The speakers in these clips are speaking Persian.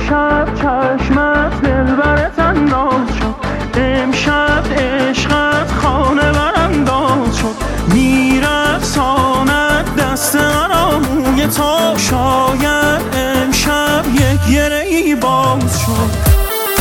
امشب چشمت دلبرت انداز شد، امشب عشقت خانه برانداز شد، میرقصاند دست مرا موی تا، شاید امشب یک گره‌ای باز شد.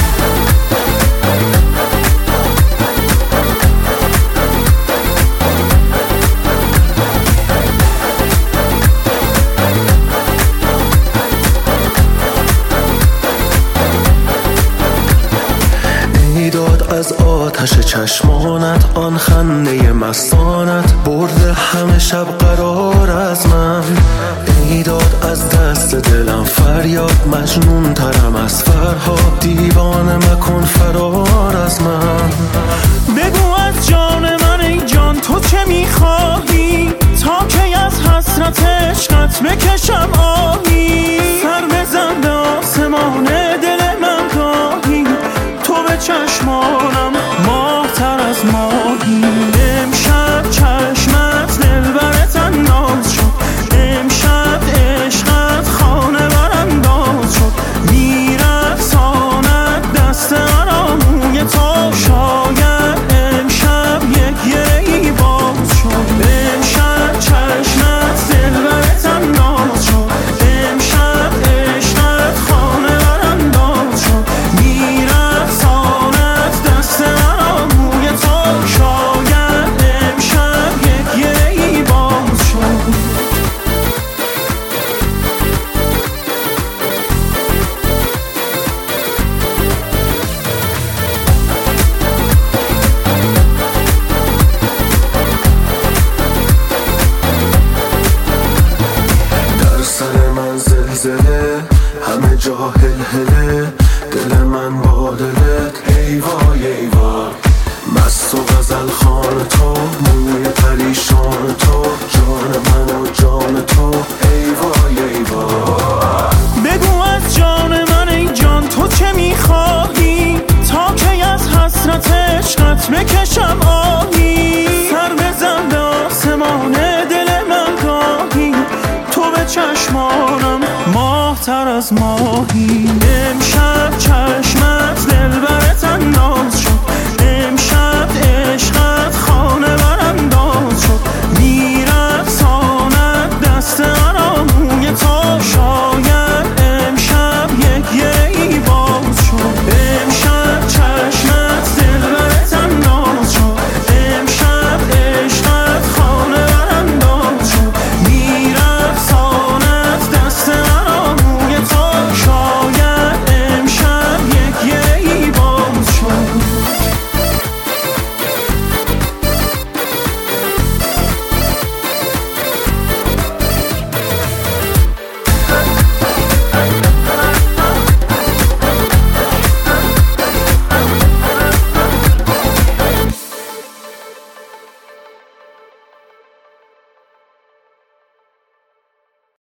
داد از آتش چشمانت، آن خنده مستانت برده همه شب قرار از من. ای داد از دست دلم فریاد، مجنون ترم از فرهاد، دیوانه مکن فرار از من. بگو از جان من ای جان تو چه میخواهی، تا کی از حسرت عشقت بکشم آهی. سر بزن به آسمان دل من گاهی، تو به چشمانم ماه تر از ماهی. امشب چشمت دلبرت انداز شد، امشب عشقت خانه برانداز شد، میرقصاند دست مرا موی تا، شاید امشب یک گره‌ای باز شد. امشب چشمت دلبرت انداز شد، امشب عشقت خانه برانداز شد، میرقصاند دست مرا موی تا، شاید امشب یک گره‌ای باز شد. در سر من زلزله، همه جا هلهله، دل من با دلت ای وای ای وای. مست و غزل خوان تو، موی پریشان تو، جان من و جان تو ای وای ای وای. بگو از جان من ای جان تو چه میخواهی، تا کی از حسرت عشقت بکشم آهی. سر بزن به آسمان دل من گاهی، تو به چشمانم ماه تر از ماهی. امشب